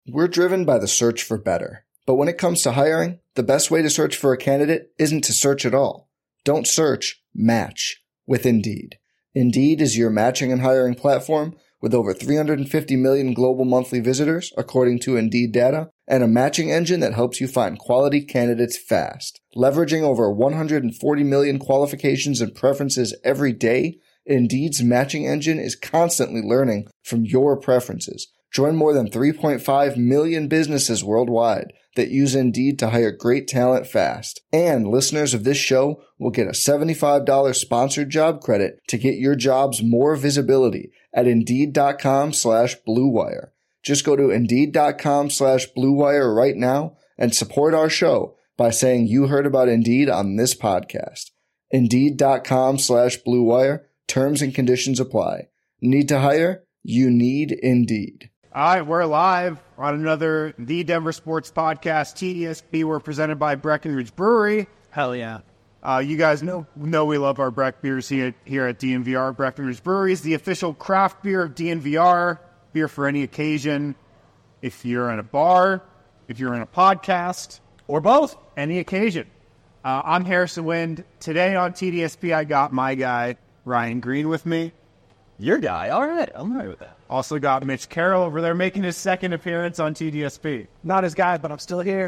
We're driven by the search for better. But when it comes to hiring, the best way to search for a candidate isn't to search at all. Don't search, match with Indeed. Indeed is your matching and hiring platform with over 350 million global monthly visitors, according to Indeed data, and a matching engine that helps you find quality candidates fast. Leveraging over 140 million qualifications and preferences every day, Indeed's matching engine is constantly learning from your preferences. Join more than 3.5 million businesses worldwide that use Indeed to hire great talent fast. And listeners of this show will get a $75 sponsored job credit to get your jobs more visibility at Indeed.com/Blue Wire. Just go to Indeed.com/Blue Wire right now and support our show by saying you heard about Indeed on this podcast. Indeed.com/Blue Wire. Terms and conditions apply. Need to hire? You need Indeed. All right, we're live on another The Denver Sports Podcast, TDSP. We're presented by Breckenridge Brewery. Hell yeah. You guys know we love our Breck beers here at DNVR. Breckenridge Brewery is the official craft beer of DNVR. Beer for any occasion. If you're in a bar, if you're in a podcast, Or both. any occasion. I'm Harrison Wind. Today on TDSP, I got my guy, Ryan Green, with me. Your guy. All right. I'm all right with that. Also got Mitch Carroll over there making his second appearance on TDSP. Not his guy, but I'm still here.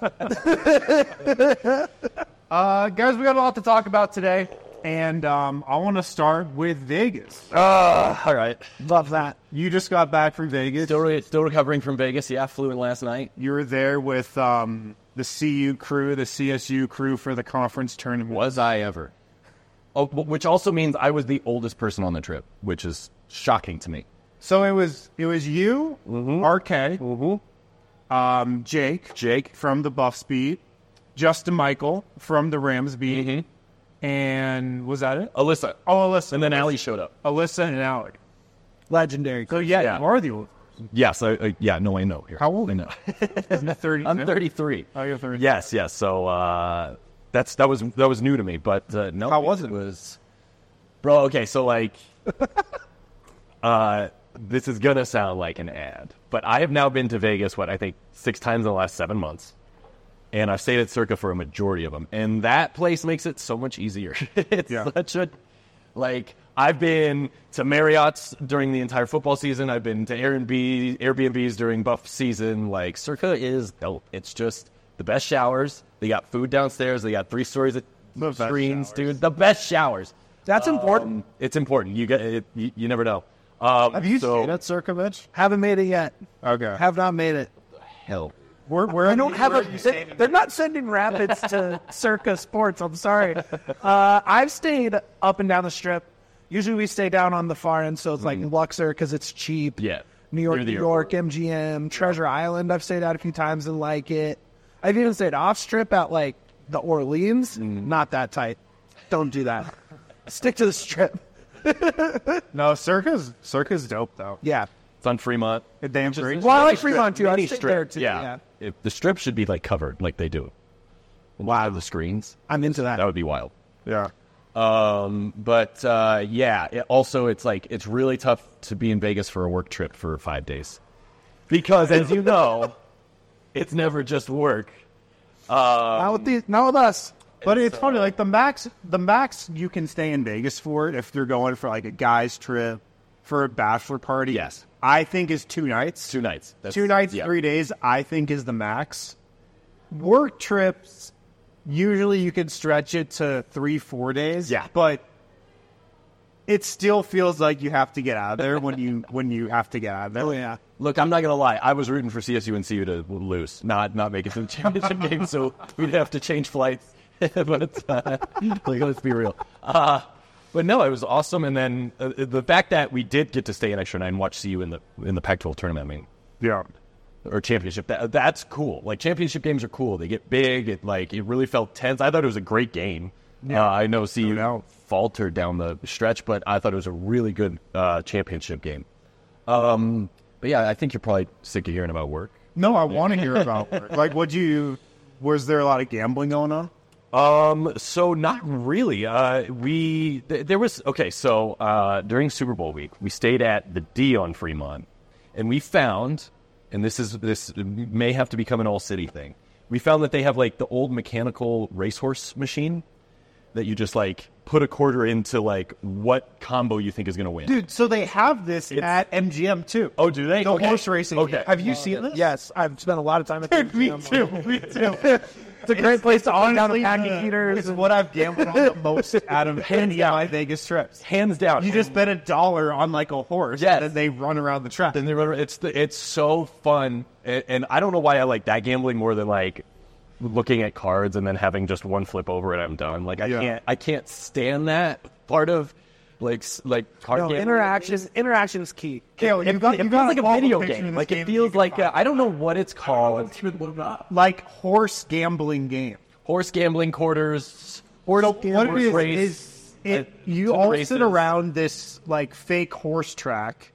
Guys, we got a lot to talk about today, and I want to start with Vegas. All right. Love that. You just got back from Vegas. Still recovering from Vegas. Yeah, flew in last night. You were there with the CU crew, the CSU crew for the conference tournament. Was I ever? Oh, which also means I was the oldest person on the trip, which is shocking to me. So it was you, RK, Jake from the Buff Speed, Justin Michael from the Rams Beat, and was that it? Alyssa. Oh, Alyssa. And then Allie showed up. Alyssa and Alec. Legendary. So yeah, you are the old. Yes. I know. Here. How old? I know. 30. I'm 33. Oh, you're 30. Yes. So that was new to me, but no. How was it? It was, bro. Okay, so like, this is gonna sound like an ad, but I have now been to Vegas, I think 6 times in the last 7 months, and I've stayed at Circa for a majority of them, and that place makes it so much easier. It's such a, like, I've been to Marriott's during the entire football season. I've been to Airbnbs during Buff season. Like, Circa is dope. It's just the best showers. They got food downstairs. They got 3 stories of screens, dude. The best showers. That's important. It's important. You get it. You never know. Have you stayed at Circa, Mitch? Haven't made it yet. Okay. Have not made it. Hell. I don't have a. They're not sending Rapids to Circa Sports. I'm sorry. I've stayed up and down the Strip. Usually we stay down on the far end, so it's like Luxor because it's cheap. Yeah. New York, MGM, Treasure Island. I've stayed out a few times and like it. I've even stayed off Strip at like the Orleans. Not that tight. Don't do that. Stick to the Strip. No, Circa's dope though. Yeah. It's on Fremont. Damn free. Well, I like Fremont too. I Any stayed strip. there too. Yeah. If the strip should be like covered like they do. Wow, the screens. I'm into that. That would be wild. Yeah. It's like it's really tough to be in Vegas for a work trip for 5 days, because as you know, it's never just work. Not with us. But it's funny, like the max you can stay in Vegas for if you're going for like a guy's trip for a bachelor party. Yes. I think is 2 nights. 2 nights. 2 nights, 3 days, I think is the max. Work trips, usually you can stretch it to 3-4 days. Yeah. But it still feels like you have to get out of there when you have to get out of there. Oh yeah. Look, I'm not gonna lie. I was rooting for CSU and CU to lose, not make it to the championship game, so we'd have to change flights. But it's like, let's be real. But no, it was awesome. And then the fact that we did get to stay an extra night and watch CU in the Pac-12 tournament, I mean, Yeah. or championship, that's cool. Like, championship games are cool. They get big. It really felt tense. I thought it was a great game. Yeah. I know CU faltered down the stretch, but I thought it was a really good championship game. But yeah, I think you're probably sick of hearing about work. No, I want to hear about work. Like, was there a lot of gambling going on? So not really. There was, during Super Bowl week, we stayed at the D on Fremont, and we found and this may have to become an all city thing. We found that they have like the old mechanical racehorse machine that you just like put a quarter into like what combo you think is going to win. Dude, so they have this at MGM too. Oh, do they? The horse racing. Okay. Have you seen this? Yes, I've spent a lot of time at Dude, the me museum. too. Me too. It's a great place to on down the Honestly, packing heaters. It's what I've gambled on the most out of any of my Vegas trips. Hands down. You just bet $1 on like a horse, Yes. and then they run around the track. Then they run. It's so fun, and I don't know why I like that gambling more than like looking at cards and then having just one flip over and I'm done. Like I can't stand that part of like card gambling. Interaction is key. Kale, It feels like a video game. Like it feels like I don't know what it's called. Like horse gambling game. Horse gambling quarters. What it race. is you to the all races. sit around this like fake horse track,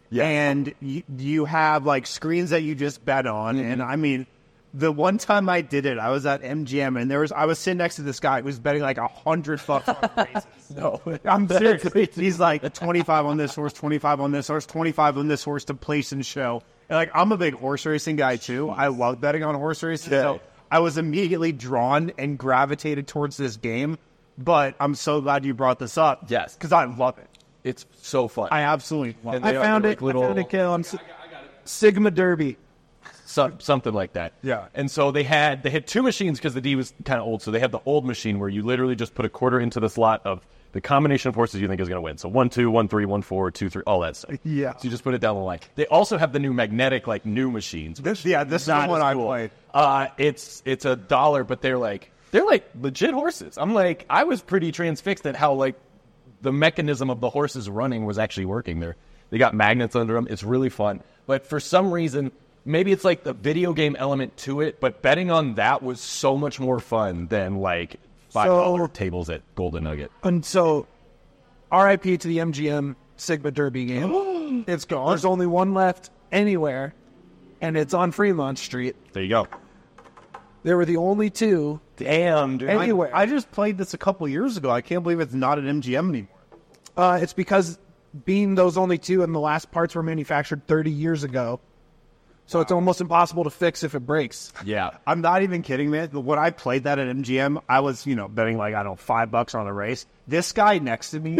and you have like screens that you just bet on. And I mean, the one time I did it, I was at MGM, and I was sitting next to this guy who was betting like $100 on races. No, I'm serious. He's like 25 on this horse, 25 on this horse, 25 on this horse to place and show. And like I'm a big horse racing guy too. I love betting on horse racing. So I was immediately drawn and gravitated towards this game. But I'm so glad you brought this up. Yes, because I love it. It's so fun. I absolutely love it. I found it, Kale, on Sigma Derby. Something like that. Yeah. And so they had two machines because the D was kind of old. So they had the old machine where you literally just put a quarter into the slot of the combination of horses you think is going to win. So 1, 2, 1, 3, 1, 4, 2, 3, all that stuff. Yeah. So you just put it down the line. They also have the new magnetic, like new machines. This is the one I played. It's $1, but they're like legit horses. I'm like, I was pretty transfixed at how like the mechanism of the horses running was actually working. They got magnets under them. It's really fun. But for some reason, maybe it's like the video game element to it, but betting on that was so much more fun than like $5 tables at Golden Nugget. And so, RIP to the MGM Sigma Derby game. It's gone. There's only one left anywhere, and it's on Fremont Street. There you go. There were the only two. Damn, dude. Anywhere. I just played this a couple years ago. I can't believe it's not at MGM anymore. It's because being those only two and the last parts were manufactured 30 years ago. So it's almost impossible to fix if it breaks. Yeah. I'm not even kidding, man. When I played that at MGM, I was, betting like, I don't know, $5 on a race. This guy next to me,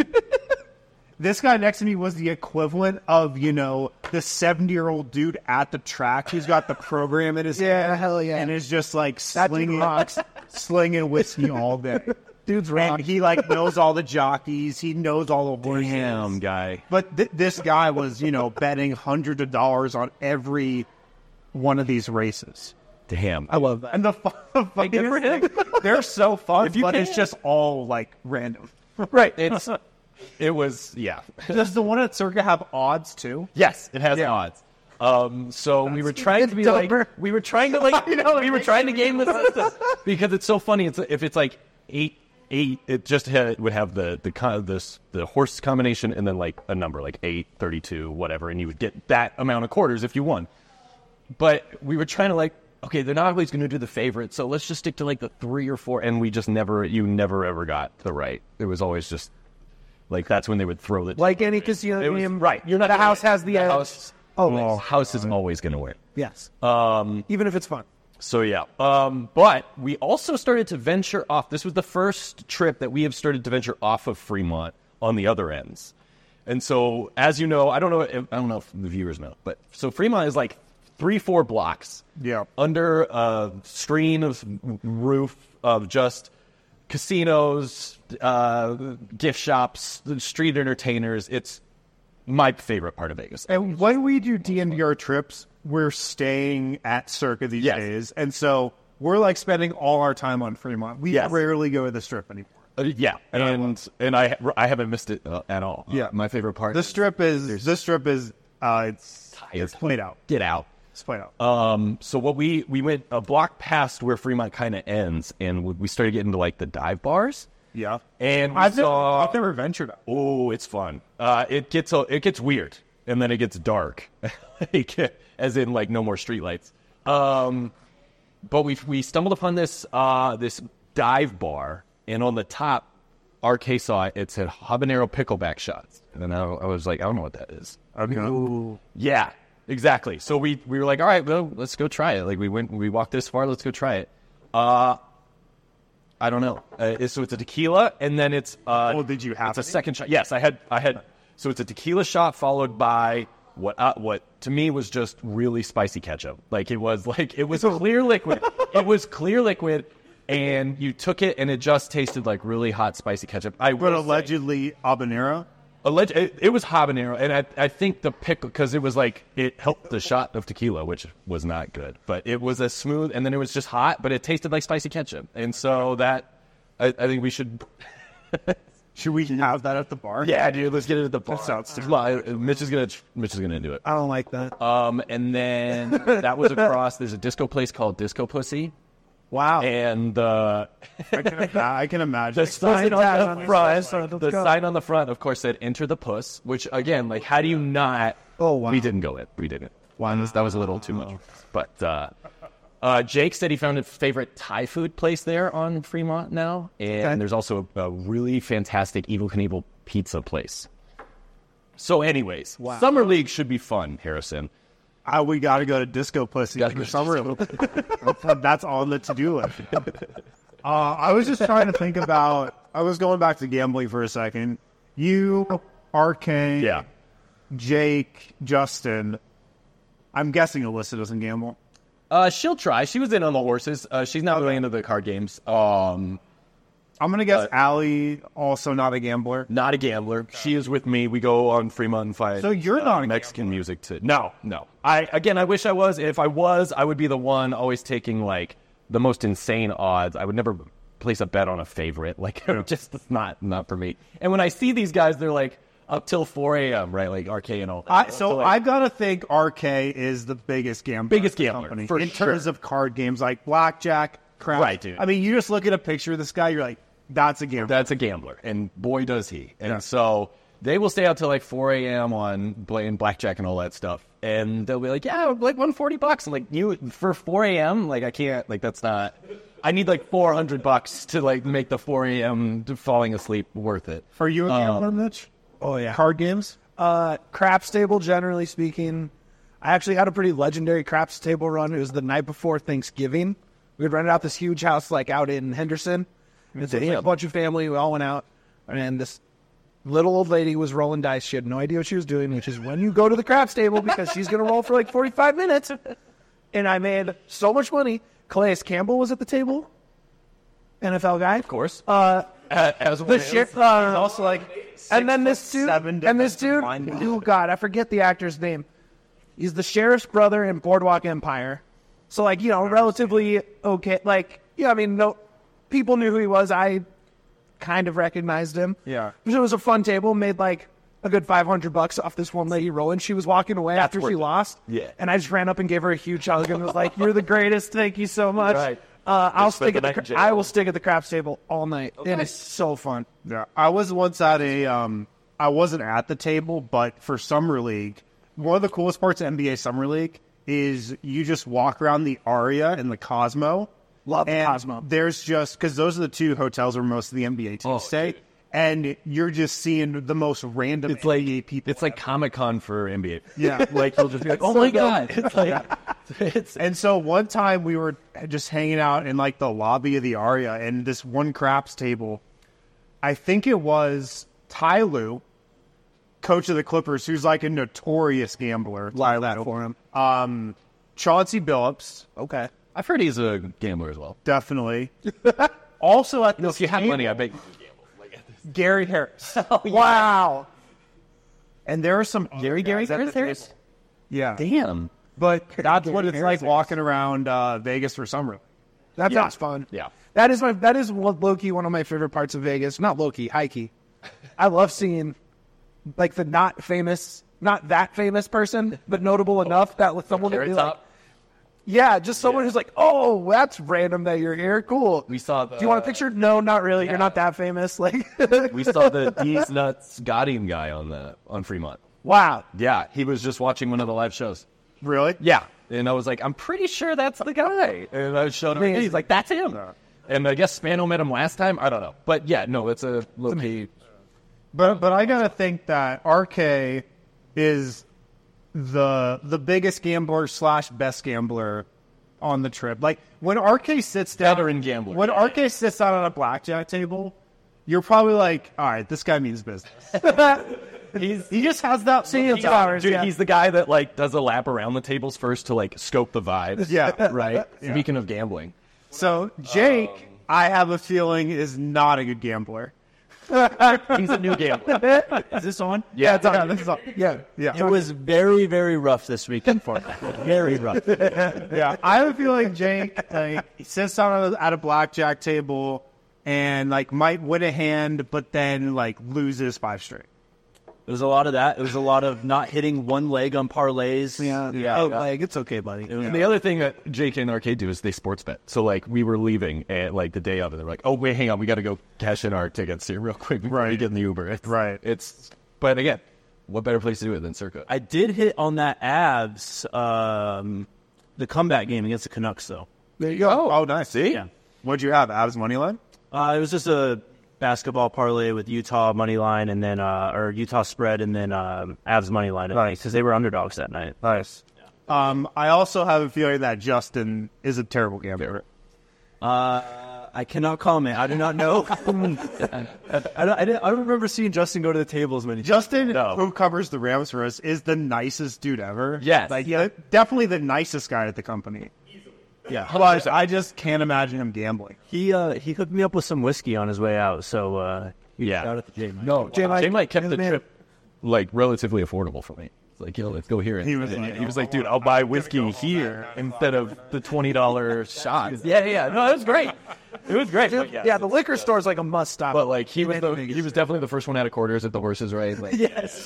was the equivalent of, the 70-year-old dude at the track who's got the program in his hand. Hell yeah. And is just like slinging whiskey all day. Dude's rock. And he like knows all the jockeys. He knows all the horses. Damn, guy. But this guy was, betting hundreds of dollars on every one of these races. Damn. I love that. And the fun good for him. they're so fun, If you but can. it's just all like random. Right. It was, yeah. Does the one at Circa have odds too? Yes, it has odds. So we were trying to be like, we were trying to game the system because it's so funny. If it's like 8, it just would have the horse combination and then like a number like 8, 32, whatever, and you would get that amount of quarters if you won. But we were trying to like, okay, they're not always going to do the favorite, so let's just stick to like the 3 or 4, and you never ever got the right. It was always just like that's when they would throw the Like any casino game, right. You're not the house has the edge. house. Always. House is always going to win. Yes. Even if it's fun. So yeah, but we also started to venture off. This was the first trip that we have started to venture off of Fremont on the other ends. And so, as you know, I don't know if the viewers know, but so Fremont is like 3-4 blocks. Yeah. Under a screen of roof of just casinos, gift shops, street entertainers. It's my favorite part of Vegas. And when we do DNVR trips, we're staying at Circa these days, and so we're like spending all our time on Fremont. We rarely go to the Strip anymore. Yeah, and I haven't missed it at all. Yeah, my favorite part. The Strip is it's played out. Get out. It's played out. So what we went a block past where Fremont kind of ends, and we started getting to like the dive bars. Yeah, and I've never ventured out. Oh, it's fun. It gets weird, and then it gets dark, as in like no more streetlights. But we stumbled upon this dive bar, and on the top, RK saw it said habanero pickleback shots, and then I was like, I don't know what that is. Okay. Yeah, exactly. So we were like, all right, well, let's go try it. Like we walked this far, let's go try it. I don't know. So it's a tequila, and then it's did you have it's a second shot. Yes, I had. So it's a tequila shot followed by what to me was just really spicy ketchup. Like it was clear liquid. It was clear liquid, and you took it, and it just tasted like really hot spicy ketchup. But allegedly habanero. It was habanero, and I think the pickle, because it was like, it helped the shot of tequila, which was not good. But it was a smooth, and then it was just hot, but it tasted like spicy ketchup. And so that, I think we should... Should we have that at the bar? Yeah, dude, let's get it at the bar. That sounds Mitch is gonna do it. I don't like that. And then that was across, there's a disco place called Disco Pussy. Wow. And I can imagine. the sign on the front, of course, said "Enter the Puss," which again, like, how do you not? Oh, wow. We didn't go in. We didn't. That was a little too much. But Jake said he found a favorite Thai food place there on Fremont now, and there's also a really fantastic Evel Knievel pizza place. So, anyways, Summer League should be fun, Harrison. We got to go to Disco Pussy for summer. That's on the to-do list. I was just trying to think about... I was going back to gambling for a second. You, RK, Jake, Justin. I'm guessing Alyssa doesn't gamble. She'll try. She was in on the horses. She's not really into the card games. I'm going to guess Allie, also not a gambler. Not a gambler. She is with me. We go on Fremont and find So you're not a Mexican music too. No. I wish I was. If I was, I would be the one always taking like the most insane odds. I would never place a bet on a favorite. Like just not for me. And when I see these guys, they're like up till 4 a.m. right? Like RK and all that. So I've got to think RK is the biggest gambler. Company, in terms of card games like blackjack, crap. Right, dude. I mean, you just look at a picture of this guy, you're like, that's a gambler. That's a gambler, and boy does he. And so they will stay out till like 4 a.m. on playing blackjack and all that stuff. And they'll be like, yeah, like $140. I'm like, you for 4 a.m. Like I can't. Like that's not. I need like $400 to like make the 4 a.m. falling asleep worth it. Are you a gambler, Mitch? Oh yeah. Card games? Craps table, generally speaking. I actually had a pretty legendary craps table run. It was the night before Thanksgiving. We had rented out this huge house like out in Henderson. It's like a bunch of family. We all went out, and this little old lady was rolling dice. She had no idea what she was doing, which is when you go to the craps table because she's going to roll for like 45 minutes. And I made so much money. Calais Campbell was at the table, NFL guy, Of course. As the sheriff, also like, and then this dude, oh god, I forget the actor's name. He's the sheriff's brother in Boardwalk Empire. So like, relatively okay. Like, I mean, no. People knew who he was. I kind of recognized him. Yeah. It was a fun table. Made like a good $500 off this one lady rolling. She was walking away after she lost. Yeah. And I just ran up and gave her a huge hug and was like, "You're the greatest. Thank you so much." Right. I will stick at the craps table all night. Okay. And it's so fun. Yeah. I was once at I wasn't at the table, but for Summer League, one of the coolest parts of NBA Summer League is you just walk around the Aria and the Cosmo. Love the Cosmo. There's just, because those are the two hotels where most of the NBA teams stay, and you're just seeing the most random NBA people. It's like Comic-Con for NBA. Yeah. Like, you'll just be like, oh my God. It's like, and so one time we were just hanging out in like the lobby of the Aria, and this one craps table, I think it was Ty Lue, coach of the Clippers, who's like a notorious gambler. Love that for him. Chauncey Billups. Okay. I've heard he's a gambler as well. Definitely. Also at this if you have table, money, I bet you can gamble. Gary Harris. Wow. And there are some Gary Harris? Yeah. Damn. But that's what it's like walking around Vegas for summer. That sounds fun. Yeah. That is low-key one of my favorite parts of Vegas. Not low-key, high-key. I love seeing like the not that famous person, but notable enough that with someone to be like, yeah, just someone who's like, oh, that's random that you're here. Cool. We saw Do you want a picture? No, not really. You're not that famous. Like we saw the These Nuts Godding guy on Fremont. Wow. Yeah, he was just watching one of the live shows. Really? Yeah. And I was like, I'm pretty sure that's the guy. And I showed him. He's like, that's him. And I guess Spano met him last time. I don't know. But yeah, no, it's a low-key. But I gotta think that RK is the biggest gambler / best gambler on the trip. Like when RK sits down, Veteran gambler. When RK sits down on a blackjack table, you're probably like, all right, this guy means business. He just has that powers. Dude, he's the guy that like does a lap around the tables first to like scope the vibes. Yeah, right. Yeah. Speaking of gambling, so Jake, I have a feeling is not a good gambler. He's a new gambler. Is this on? Yeah, it's on. This is on. Yeah. It was very, very rough this weekend for me. Very rough. Yeah, I have a feeling Jake he sits down at a blackjack table and like might win a hand, but then like loses 5 straight. It was a lot of that. It was a lot of not hitting one leg on parlays. Leg. It's okay, buddy. And the other thing that Jake and Arcade do is they sports bet. So like we were leaving at like the day of, and they're like, "Oh wait, hang on, we got to go cash in our tickets here real quick before we get in the Uber." But again, what better place to do it than Circa? I did hit on that Avs, the comeback game against the Canucks, though. There you go. Oh, nice. See? Yeah. What'd you have? Avs money line? It was just a basketball parlay with Utah money line and then or Utah spread and then Avs money line. Nice, because they were underdogs that night. Nice. I also have a feeling that Justin is a terrible gambler. I cannot comment. I do not know. I don't remember seeing Justin go to the tables many. Justin, who covers the Rams for us, is the nicest dude ever. Yes. Like, definitely the nicest guy at the company. Yeah, but I just can't imagine him gambling. He hooked me up with some whiskey on his way out. So yeah, shout out to J Mike. No, J Mike kept the trip like relatively affordable for me. It's like, yo, let's go here. He was like, dude, I'll buy whiskey here instead of the $20 shots. Yeah. No, it was great. It was great. But yeah, the liquor store's like a must stop. But like he was definitely the first one out of quarters at the horses, right? Like, yes.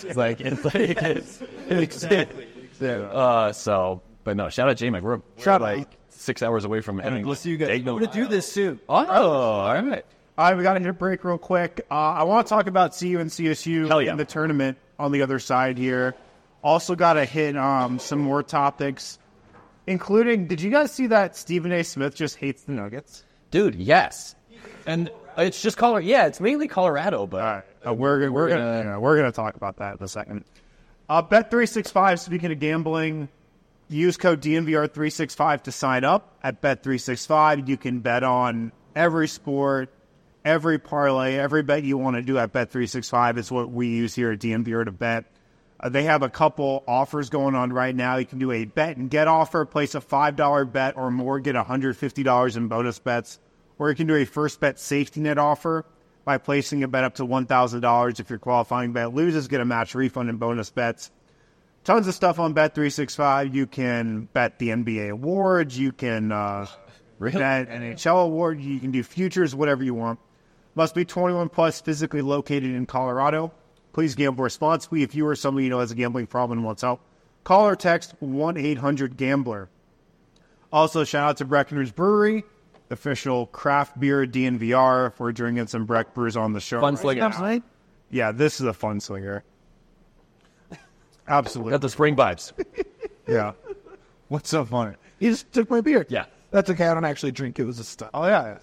So, but no, shout out J Mike. We're like 6 hours away from having. Let's see you guys. We're gonna do this soon. Oh, all right. All right, we got to hit a break real quick. I want to talk about CU and CSU in the tournament on the other side here. Also got to hit some more topics, including, did you guys see that Stephen A. Smith just hates the Nuggets? Dude, yes. And it's just Colorado. Yeah, it's mainly Colorado, but all right. We're gonna talk about that in a second. Bet365, speaking of gambling, use code DNVR365 to sign up at Bet365. You can bet on every sport, every parlay, every bet you want to do at Bet365. It's what we use here at DNVR to bet. They have a couple offers going on right now. You can do a bet and get offer, place a $5 bet or more, get $150 in bonus bets. Or you can do a first bet safety net offer by placing a bet up to $1,000. If your qualifying bet loses, get a match refund and bonus bets. Tons of stuff on Bet365. You can bet the NBA awards. You can bet NHL awards. You can do futures, whatever you want. Must be 21 plus, physically located in Colorado. Please gamble responsibly. If you or somebody you know has a gambling problem and wants help, call or text 1-800-GAMBLER. Also, shout out to Breckenridge Brewery, official craft beer DNVR. If we're drinking some Breck Brews on the show. Fun slinger. Yeah, this is a fun slinger. Absolutely. Got the spring vibes. Yeah. What's so funny? He just took my beer. Yeah. That's okay. I don't actually drink. It was a stunt. Oh, yeah.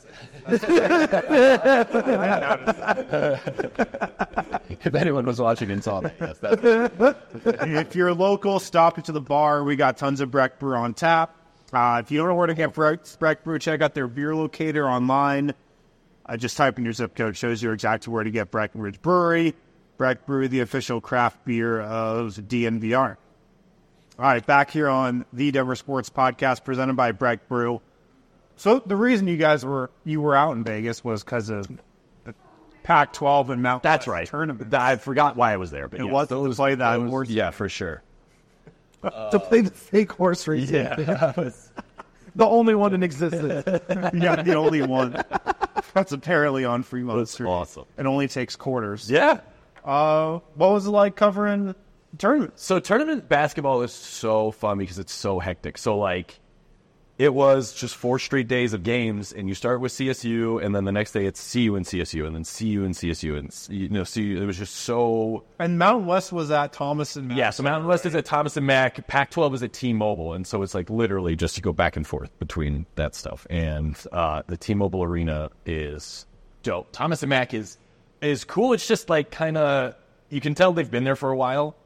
If anyone was watching and saw that, yes. If you're local, stop into the bar. We got tons of Breck Brew on tap. If you don't know where to get Breck Brew, check out their beer locator online. Just type in your zip code. Shows you exactly where to get Breckenridge Brewery. Breck Brew, the official craft beer of DNVR. All right, back here on the Denver Sports Podcast presented by Breck Brew. So the reason you were out in Vegas was because of the Pac-12 and Mountain West right. tournament. I forgot why I was there, but it was to play that horse. Yeah, for sure. To play the fake horse race. Yeah, the only one in existence. Yeah, the only one. That's apparently on Fremont Street. Awesome. It only takes quarters. Yeah. What was it like covering tournament? So tournament basketball is so fun because it's so hectic. So like, it was just 4 straight days of games, and you start with CSU, and then the next day it's CU and CSU, and then CU and CSU, and CU. It was just so. And Mountain West was at Thomas and Mack. Yeah, so Mountain West is at Thomas and Mack. Pac-12 is at T-Mobile, and so it's like literally just to go back and forth between that stuff. And the T-Mobile arena is dope. Thomas and Mack is cool. It's just like kind of, you can tell they've been there for a while.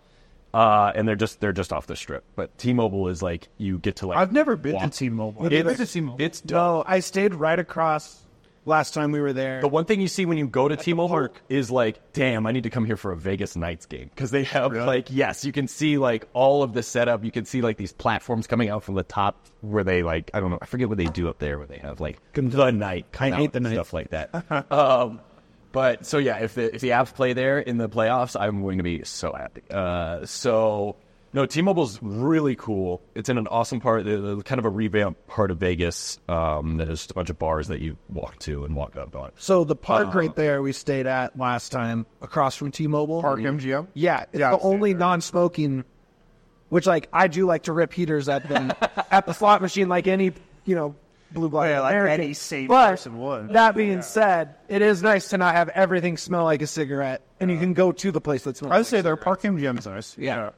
and they're just off the strip. But T-Mobile is like you get to like. I've never been to T-Mobile. It's No, I stayed right across last time we were there. the one thing you see when you go to T-Mobile is like, damn, I need to come here for a Vegas Knights game because they have like, yes, you can see like all of the setup. You can see like these platforms coming out from the top where they like, I don't know, I forget what they do up there where they have like the night, I hate the night stuff like that. But so yeah, if the Avs play there in the playoffs, I'm going to be so happy. No, T-Mobile's really cool. It's in an awesome part, kind of a revamped part of Vegas. There's just a bunch of bars that you walk to and walk up on. So the park right there we stayed at last time, across from T-Mobile. Park MGM? Yeah, it's the only non-smoking, which like I do like to rip heaters at the slot machine like any, blue blood American. any sane But person would. that being said, it is nice to not have everything smell like a cigarette, and you can go to the place that smells. I would say their Park MGM's nice. Yeah.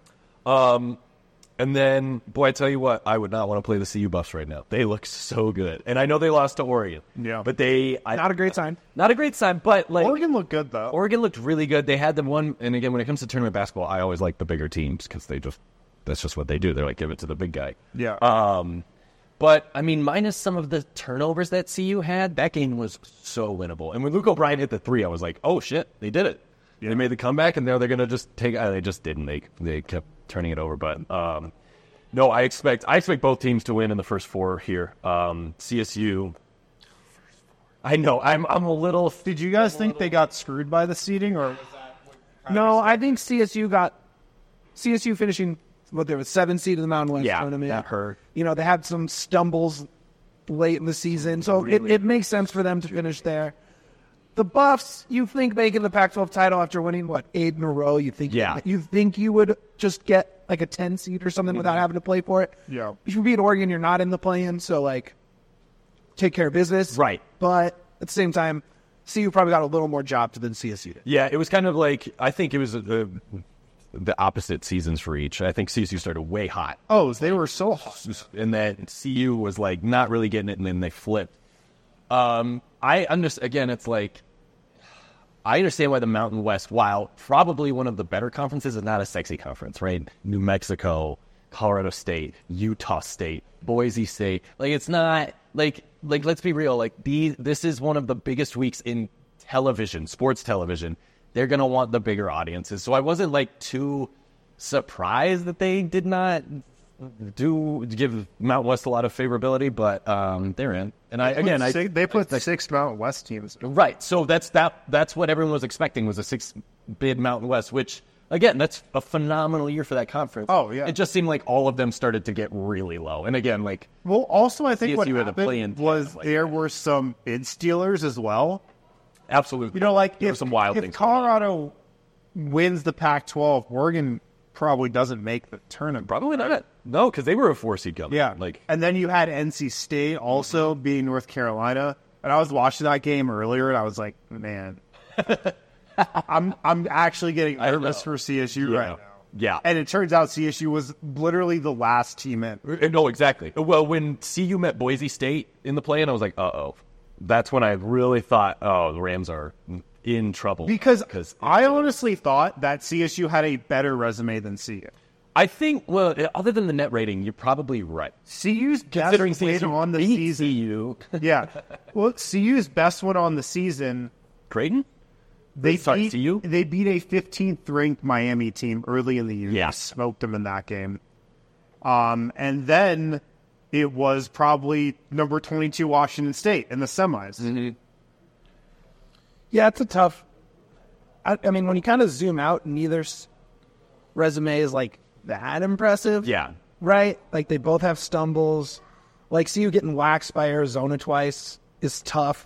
And then, boy, I tell you what, I would not want to play the CU Buffs right now. They look so good. And I know they lost to Oregon. Yeah. But Not a great sign. Not a great sign, but like... Oregon looked good, though. Oregon looked really good. They had them one, and again, when it comes to tournament basketball, I always like the bigger teams because that's just what they do. They're like, give it to the big guy. Yeah. But, I mean, minus some of the turnovers that CU had, that game was so winnable. And when Luke O'Brien hit the three, I was like, oh, shit, they did it. Yeah. They made the comeback, and now they're going to just take... they just didn't. They kept turning it over. But, no, I expect both teams to win in the first four here. CSU... I know, I'm a little... Did you guys think they got screwed by the seeding, or was that... No, I think CSU finishing... there was 7 seed in the Mountain West tournament. That hurt. They had some stumbles late in the season, so it makes sense for them to finish there. The Buffs, you think making the Pac-12 title after winning 8 in a row? You think you would just get like a 10 seed or something without having to play for it? Yeah. If you beat Oregon, you're not in the play-in, so take care of business. Right. But at the same time, CU probably got a little more job than CSU did. Yeah, it was kind of like I think it was the opposite seasons for each. I think CSU started way hot. Oh, they were so hot. And then CU was like not really getting it, and then they flipped. I understand. Again, it's like I understand why the Mountain West, while probably one of the better conferences, is not a sexy conference, right? New Mexico, Colorado State, Utah State, Boise State. Like it's not like let's be real. Like this is one of the biggest weeks in television, sports television. They're going to want the bigger audiences. So I wasn't too surprised that they did not give Mountain West a lot of favorability, but they're in. And they put 6 Mountain West teams. Right. So that's what everyone was expecting was a 6-bid Mountain West, which again, that's a phenomenal year for that conference. Oh yeah. It just seemed like all of them started to get really low. And again, also I think CSU what had a happened play-in was there were some bid stealers as well. Absolutely. There were some wild if things. Colorado wins the Pac-12, Oregon probably doesn't make the tournament. Probably not. No, because they were a 4-seed coming. Yeah. And then you had NC State also beating North Carolina. And I was watching that game earlier, and I was like, man, I'm actually getting nervous for CSU right now. Yeah. And it turns out CSU was literally the last team in. No, exactly. Well, when CU met Boise State in the play-in, I was like, uh-oh. That's when I really thought, oh, the Rams are in trouble. Because I honestly thought that CSU had a better resume than CU. I think, well, other than the net rating, you're probably right. CU's Considering best win CSU on the beat season. CU. Yeah. Well, CU's best one on the season. Creighton? They beat CU? They beat a 15th ranked Miami team early in the year. Yeah. Smoked them in that game. And then it was probably number 22 Washington State in the semis. Mm-hmm. Yeah, it's a tough. I mean, when you kind of zoom out, neither's resume is that impressive. Yeah. Right? They both have stumbles. CU getting waxed by Arizona twice is tough.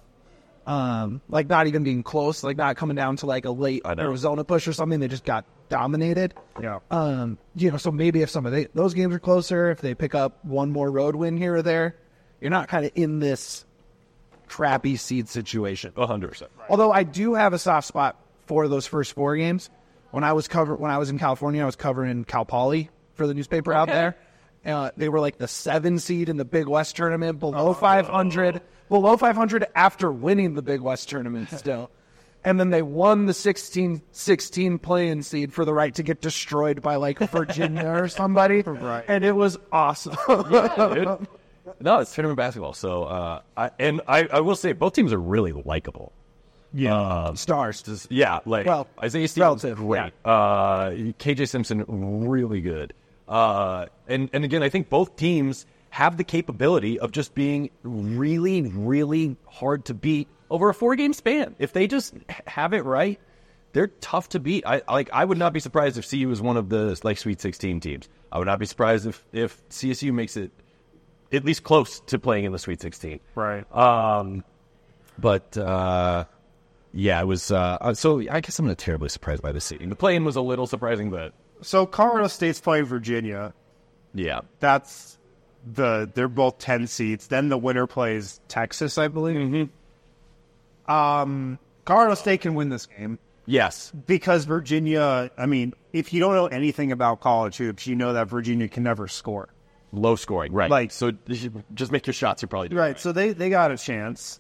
Not even being close, not coming down to a late Arizona push or something. They just got dominated. Yeah. So maybe if some of those games are closer, if they pick up one more road win here or there, you're not kind of in this crappy seed situation. 100%. Right. Although I do have a soft spot for those first 4 games. When I was in California, I was covering Cal Poly for the newspaper out there. They were the 7 seed in the Big West tournament, below 500 after winning the Big West tournament still. and then they won the 16-16 play-in seed for the right to get destroyed by like Virginia or somebody. Right. And it was awesome. Yeah, dude. No, it's tournament basketball. So, I will say both teams are really likable. Yeah. Stars. Like Well, Isaiah Stevens, relative, great. KJ Simpson, really good. And again, I think both teams have the capability of just being really, really hard to beat over a 4-game span. If they just have it right, they're tough to beat. I would not be surprised if CU is one of the like Sweet 16 teams. I would not be surprised if CSU makes it at least close to playing in the Sweet 16. Right. Yeah, it was. So I guess I'm not terribly surprised by the seeding. The play-in was a little surprising, but So Colorado State's playing Virginia. yeah. They're both 10 seeds. Then the winner plays Texas, I believe. Colorado State can win this game Yes. because Virginia, I mean, if you don't know anything about college hoops, you know that Virginia can never score. Low scoring, right. Like- so just make your shots, you're probably doing Right, so they got a chance.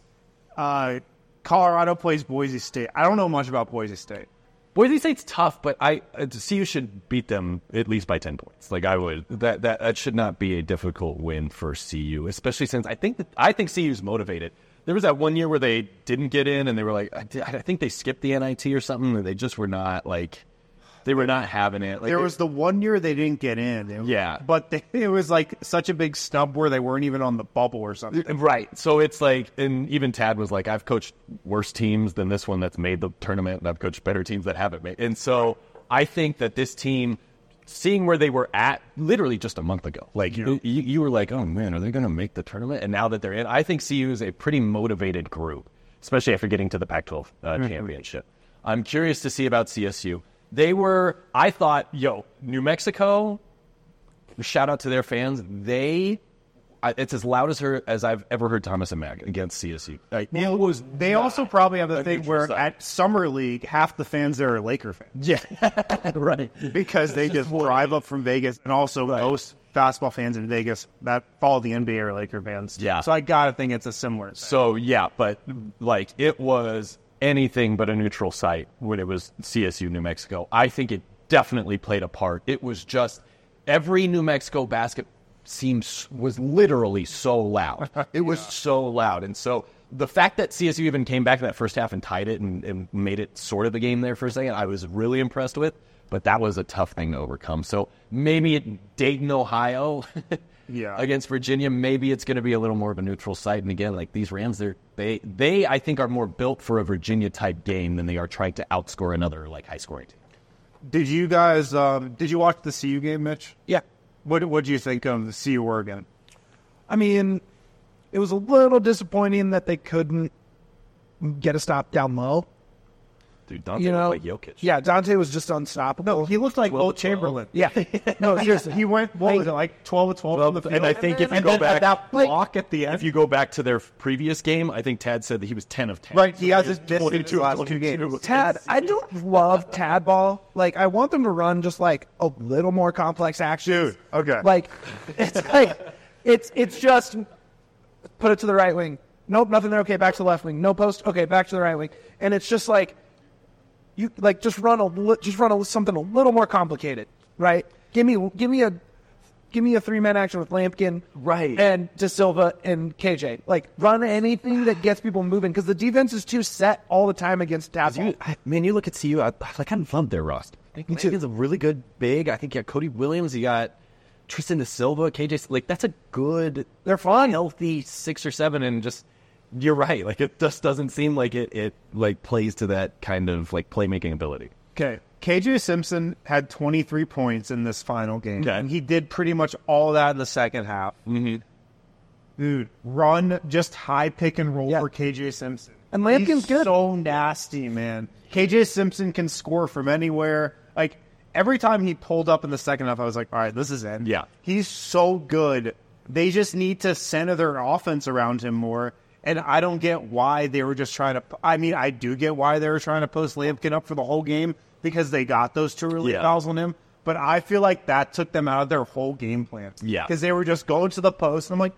Colorado plays Boise State. I don't know much about Boise State. Boise State's tough, but CU should beat them at least by 10 points. Like I would, that should not be a difficult win for CU, especially since I think CU's motivated. There was that one year where they didn't get in, and they were like, I think they skipped the NIT or something, and they just were not like, they were not having it. Like, There was the one year they didn't get in. Yeah. But it was like such a big snub where they weren't even on the bubble or something. Right. So it's like, and even Tad was like, I've coached worse teams than this one that's made the tournament, and I've coached better teams that haven't made. And so I think that this team, seeing where they were at literally just a month ago, like you were like, oh man, are they going to make the tournament? And now that they're in, I think CU is a pretty motivated group, especially after getting to the Pac-12 championship. I'm curious to see about CSU. I thought, New Mexico, shout out to their fans. It's as loud as I've ever heard Thomas and Mack against CSU. They also probably have the thing where at Summer League, half the fans there are Laker fans. Yeah, right. Because they just drive up from Vegas, and also most basketball fans in Vegas that follow the NBA are Laker fans. Yeah. So I gotta think it's a similar thing. So yeah, but like it was anything but a neutral site when it was CSU New Mexico. I think it definitely played a part. It was just every New Mexico basket was literally so loud. It was so loud. And so the fact that CSU even came back in that first half and tied it and made it sort of a game there for a second, I was really impressed with. But that was a tough thing to overcome. So maybe at Dayton, Ohio, against Virginia, maybe it's going to be a little more of a neutral site. And again, like these Rams, they I think are more built for a Virginia type game than they are trying to outscore another like high scoring team. Did you guys did you watch the CU game, Mitch? Yeah. What did you think of the CU Oregon? I mean, it was a little disappointing that they couldn't get a stop down low. Dude, Dante looked like Jokic. Yeah, Dante was just unstoppable. No, he looked like Will Chamberlain. Yeah. No, seriously. He went, what was it, like 12 of 12 from the field? And I think if you go then back, that block at the end. if you go back to their previous game, I think Tad said that he was 10 of 10. Right, he has his missed 22 last two games. Tad, I don't love Tad ball. Like, I want them to run just like a little more complex actions. Dude, okay. Like, it's just put it to the right wing. Nope, nothing there. Okay, back to the left wing. No post. Okay, back to the right wing. And it's just like, you like just run something a little more complicated, right? Give me a 3-man action with Lampkin, Right. and De Silva and KJ. Like run anything that gets people moving because the defense is too set all the time against Tad. You look at CU, I kind of love their roster. I think Lampkin's a really good big. I think you got Cody Williams, you got Tristan De Silva, KJ. Like that's a good, They're fun. healthy 6 or 7, and just. You're right. Like it just doesn't seem like it like plays to that kind of like playmaking ability. Okay. KJ Simpson had 23 points in this final game. Okay. And he did pretty much all of that in the second half. Mm-hmm. Dude, run just high pick and roll for KJ Simpson. And Lampkin's He's good. so nasty, man. KJ Simpson can score from anywhere. Like, every time he pulled up in the second half, I was like, all right, this is it. Yeah. He's so good. They just need to center their offense around him more. And I don't get why they were just trying to – I mean, I do get why they were trying to post Lampkin up for the whole game because they got those 2 early fouls on him. But I feel like that took them out of their whole game plan. Yeah. Because they were just going to the post. And I'm like,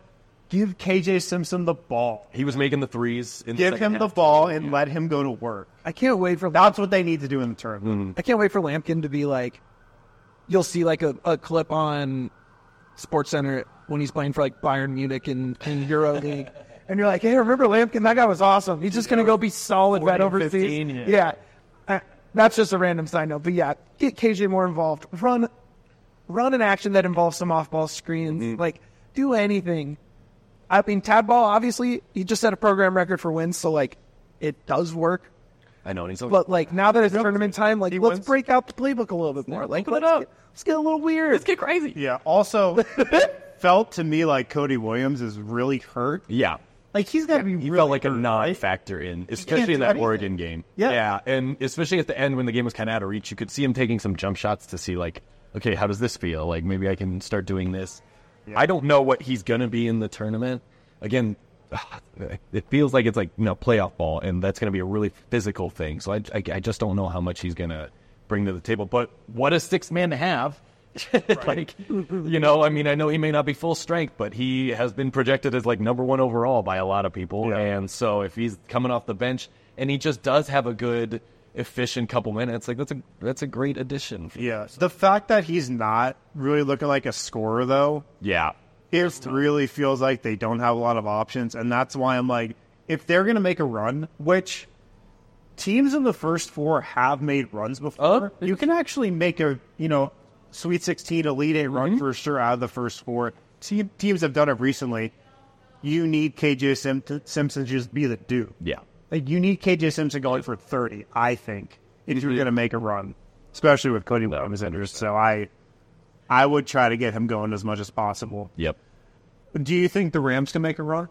give KJ Simpson the ball. He was making the threes. Give him the ball and let him go to work. I can't wait for That's what they need to do in the tournament. I can't wait for Lampkin to be like, you'll see like a clip on SportsCenter when he's playing for like Bayern Munich in EuroLeague. And you're like, hey, remember Lampkin? That guy was awesome. He's just going to go be solid vet overseas. 15, Yeah. That's just a random side note. But yeah, get KJ more involved. Run an action that involves some off-ball screens. Like, do anything. I mean, Tad Ball, obviously, he just set a program record for wins, so, like, it does work. I know. And he's But, like, now that it's tournament time, like, let's break out the playbook a little bit more. Like, let's get a little weird. Let's get crazy. Yeah. Also, felt to me like Cody Williams is really hurt. Yeah. Like, he's got to be He really felt like a hurt, non-factor in, especially in do that anything. Oregon game. Yeah. And especially at the end when the game was kind of out of reach, you could see him taking some jump shots to see, like, okay, how does this feel? Like, maybe I can start doing this. Yeah. I don't know what he's going to be in the tournament. Again, it feels like it's like, playoff ball, and that's going to be a really physical thing. So I just don't know how much he's going to bring to the table. But what a sixth man to have. Like, I mean, I know he may not be full strength, but he has been projected as like number 1 overall by a lot of people. Yeah. And so if he's coming off the bench and he just does have a good, efficient couple minutes, like that's a great addition. Yeah. The fact that he's not really looking like a scorer, though. Yeah. It really feels like they don't have a lot of options. And that's why I'm like, if they're going to make a run, which teams in the first 4 have made runs before, you can actually make a, Sweet 16, Elite 8 run for sure out of the first 4. Teams have done it recently. You need KJ Simpson to just be the dude. Yeah. Like, you need KJ Simpson going for 30, I think, if you're going to make a run, especially with Cody Williams injured. So I would try to get him going as much as possible. Yep. Do you think the Rams can make a run?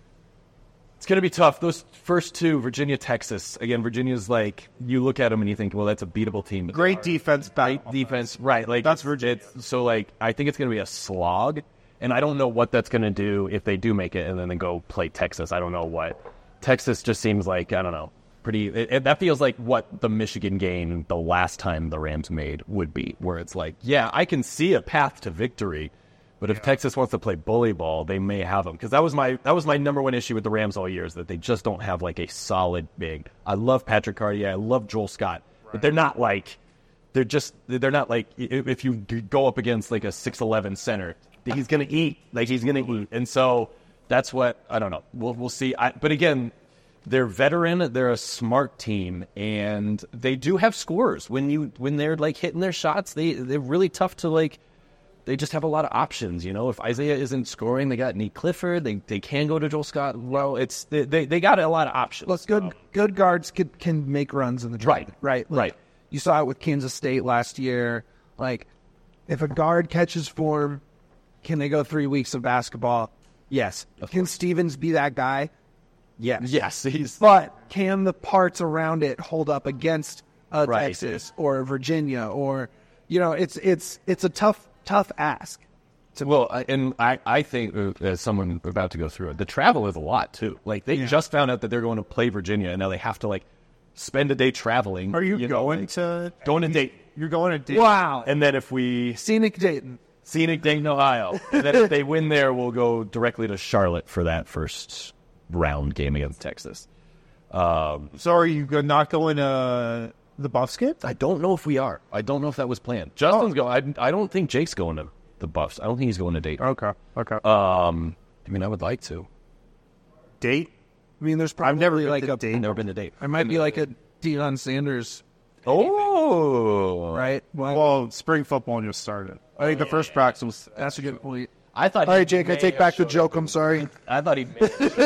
It's going to be tough. Those first 2, Virginia, Texas. Again, Virginia's like, you look at them and you think, well, that's a beatable team. Great defense. Great defense. Right. Like, that's Virginia. So, like, I think it's going to be a slog. And I don't know what that's going to do if they do make it and then they go play Texas. I don't know what. Texas just seems like, I don't know, pretty. That feels like what the Michigan game the last time the Rams made would be, where it's like, yeah, I can see a path to victory. But if Texas wants to play bully ball, they may have them. Because that was my number 1 issue with the Rams all year, is that they just don't have like a solid big. I love Patrick Cartier. I love Joel Scott. But they're not like if you go up against like a 6'11" center, he's going to eat. Like, he's going to eat. And so that's what, I don't know. We'll see. But again, they're veteran. They're a smart team. And they do have scorers. When they're like hitting their shots, they're really tough to like. They just have a lot of options, If Isaiah isn't scoring, they got Nick Clifford. They can go to Joel Scott. Well, they got a lot of options. Look, good guards can make runs in the tournament. Right. Right. You saw it with Kansas State last year. Like, if a guard catches form, can they go 3 weeks of basketball? Yes. Can Stevens be that guy? Yes. Yes. But can the parts around it hold up against Texas or Virginia or, it's a tough ask. Well, I think, as someone about to go through it, the travel is a lot, too. Like, they just found out that they're going to play Virginia, and now they have to, like, spend a day traveling. Are you going to Dayton? You're going to Dayton. Wow. And then if we... Scenic Dayton, Ohio. And then if they win there, we'll go directly to Charlotte for that first round game against Texas. So are you not going to the Buffs game? I don't know if we are. I don't know if that was planned. Justin's going. I don't think Jake's going to the Buffs. I don't think he's going to Dayton. Okay. I mean, I would like to. Date? I mean, there's probably I've never like been to Dayton. Never been to Dayton. I might be like a Deion Sanders. Oh, right. Well, spring football just started. I think the first practice was. That's a good point. I thought. All right, Jake, I take back the joke. I'm sorry. I thought he made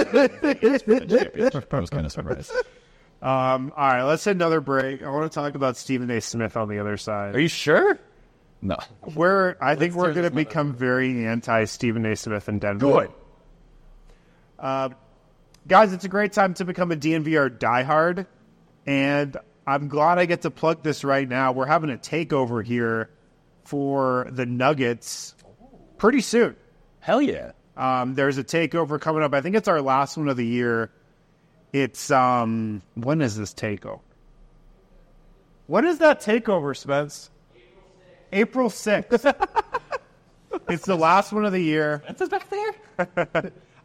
it. I was kind of surprised. All right, let's hit another break. I want to talk about Stephen A. Smith on the other side. Are you sure? No. I think we're going to become very anti-Stephen A. Smith in Denver. Good. Guys, it's a great time to become a DNVR diehard, and I'm glad I get to plug this right now. We're having a takeover here for the Nuggets pretty soon. Hell yeah. There's a takeover coming up. I think it's our last one of the year. It's, when is this takeover? When is that takeover, Spence? April 6th. It's the last one of the year. That's back there.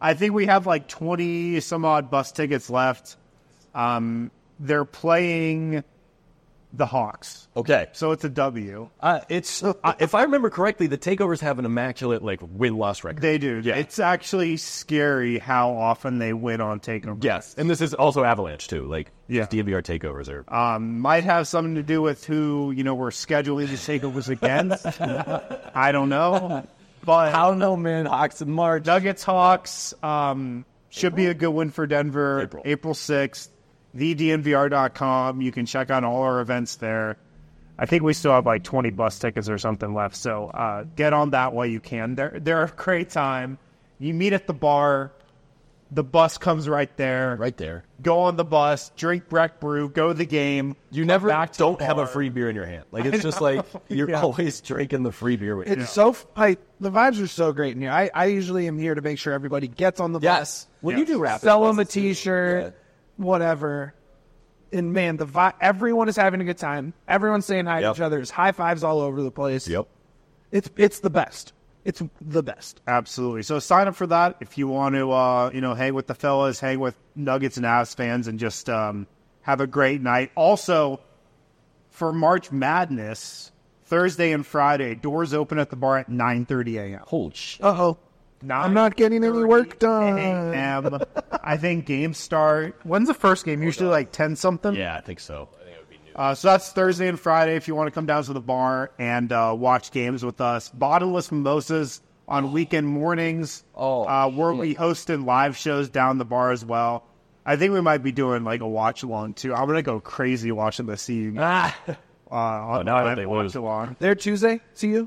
I think we have like 20 some odd bus tickets left. They're playing the Hawks. Okay. So it's a W. If I remember correctly, the Takeovers have an immaculate win-loss record. They do. Yeah. It's actually scary how often they win on takeovers. Yes, and this is also Avalanche too. Yeah. DNVR Takeovers are. Might have something to do with who we're scheduling the takeovers against. I don't know, but I don't know, man. Hawks in March. Nuggets Hawks should be a good win for Denver. April 6th. TheDNVR.com. You can check out all our events there. I think we still have like 20 bus tickets or something left, so get on that while you can. They're a great time. You meet at the bar. The bus comes right there. Right there. Go on the bus, drink Breck Brew, go to the game. You never don't have a free beer in your hand. It's just like you're always drinking the free beer with you. It's the vibes are so great in here. I usually am here to make sure everybody gets on the bus. Yes. When you do Rapids, sell them a T-shirt, whatever. And man, everyone is having a good time. Everyone's saying hi to each other. There's high fives all over the place. Yep. It's the best. It's the best. Absolutely. So sign up for that if you want to, hang with the fellas, hang with Nuggets and Avs fans, and just have a great night. Also, for March Madness, Thursday and Friday, doors open at the bar at 9:30 a.m. Holy shit. Uh-oh. I'm not getting any work done. A.m. I think games start. When's the first game? Usually like 10-something? Yeah, I think so. I think it would be new. So that's Thursday and Friday if you want to come down to the bar and watch games with us. Bottomless mimosas on weekend mornings. We're hosting live shows down the bar as well. I think we might be doing like a watch along too. I'm going to go crazy watching the CU. Now I hope they lose. They're Tuesday, CU?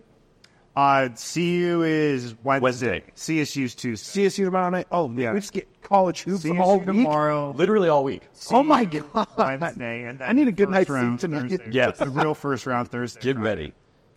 CU is Wednesday. CSU's Tuesday. CSU tomorrow night? Oh, yeah. We just get college hoops CSU all week? tomorrow. Literally all week. Oh, my God. Wednesday. And then I need a good night's round sleep tonight. Thursday. Yes. The real first round Thursday. Get ready.